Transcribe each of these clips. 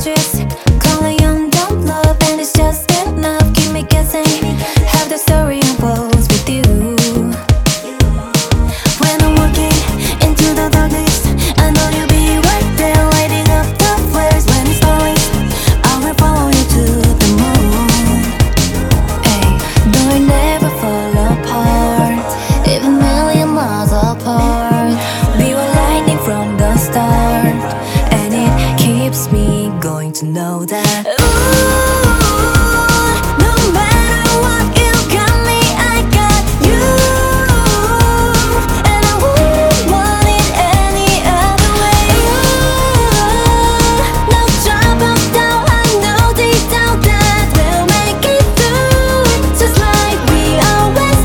cautious, calling on dumb love, and it's just enough. Keep me guessing, have the story unfolds with you. When I'm walking into the darkness, I know you'll be right there, lighting up the flares. When it's always, I will follow you to the moon. Hey, though we never fall apart, even million miles apart, we were lightning from the start, and it keeps me going to know that. No matter what, you got me, I got you, and I wouldn't want it any other way. No trouble, though I know deep down that we'll make it through, just like we always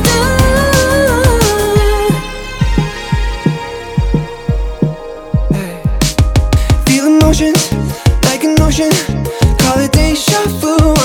do. Feel emotions like an ocean, call it deja vu.